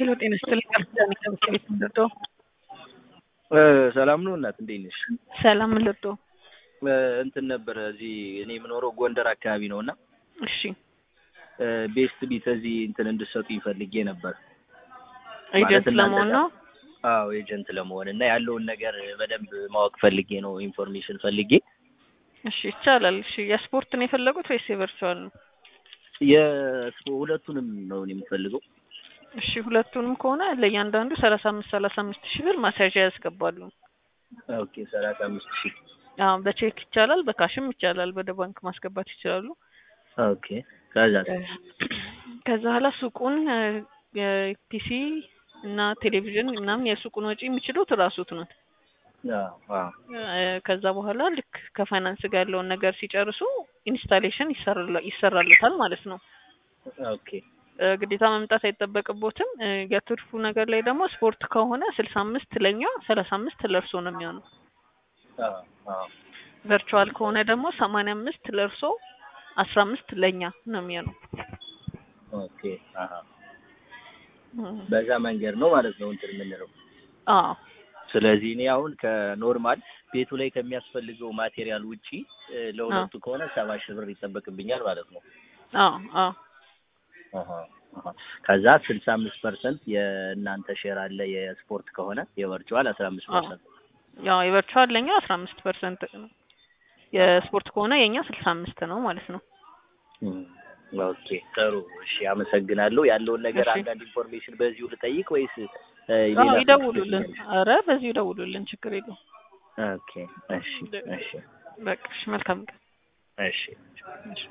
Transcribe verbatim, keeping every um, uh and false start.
ሄሎ ጤና ይስጥልኝ። አርዳኒ ከቤት ምንድዶ ሰላም ነው እናት እንዴት ነሽ? ሰላም ምንድዶ እንትን ነበር እዚህ እኔ የምኖረው ጎንደር አካባቢ ነውና እሺ ቤስት ቢት እዚህ እንትን እንድትሰጡኝ ፈልጌ ነበር። ኤጀንት ለመሆን ነው? አዎ ኤጀንት ለመሆን እና ያለውን ነገር በደንብ ማወቅ ፈልጌ ነው ኢንፎርሜሽን ፈልጌ። እሺ ይቻላል። እሺ የስፖርት ነው የፈለጉት ወይስ የቨርቹዋል ነው? የሁለቱንም ነው የምፈልገው። እሺ ሁለቱንም ከሆነ ለእያንዳንዱ ሰላሳ አምስት ሰላሳ አምስት ሺህ ብር ማስያዣ ያስገባሉ። ኦኬ ሰላሳ አምስት ሺህ አዎ በቼክ ይቻላል፣ በካሽም ይቻላል፣ ወደ ባንክ ማስገባት ይችላሉ። ኦኬ ከዛ ከዛ ኋላ ሱቁን የፒሲ እና ቴሌቪዥን ምናምን የሱቁን ወጪ የሚችሉት ራሱት ነው። አዎ ከዛ በኋላ ልክ ከፋይናንስ ጋር ያለውን ነገር ሲጨርሱ ኢንስታሌሽን ይሰራል ይሰራልታል ማለት ነው። ኦኬ ግዴታ መምጣት አይጠበቅቦትም። የትርፉ ነገር ላይ ደግሞ ስፖርት ከሆነ ስልሳ አምስት ለኛ ሰላሳ አምስት ለርሶ ነው የሚሆነው። አዎ አዎ ቨርቹዋል ከሆነ ደግሞ ሰማንያ አምስት ለርሶ አስራ አምስት ለኛ ነው የሚሆነው። ኦኬ አሃ በዛ መንገድ ነው ማለት ነው እንትን የምንለው። አዎ ስለዚህ እኔ አሁን ከኖርማል ቤቱ ላይ ከሚያስፈልገው ማቴሪያል ውጪ ለሁለቱ ከሆነ ሰባ ሺህ ብር ይጠበቅብኛል ማለት ነው። አዎ አዎ አሃ አሃ ከዛ ስልሳ አምስት ፐርሰንት የእናንተ ሼር አለ የስፖርት ከሆነ የቨርቹዋል አስራ አምስት ፐርሰንት ያው የቨርቹዋል ለኛ አስራ አምስት ፐርሰንት ነው። የስፖርት ከሆነ የኛ ስልሳ አምስት ነው ማለት ነው። ኦኬ ጥሩ እሺ አመሰግናለሁ። ያለውን ነገር አንዳንድ ኢንፎርሜሽን በዚሁ ልጠይቅ ወይስ ሌላ? አዎ ይደውሉልን። አረ በዚሁ ይደውሉልን ችግር የለውም። ኦኬ እሺ እሺ በቃ እሺ መልካም ቀን። እሺ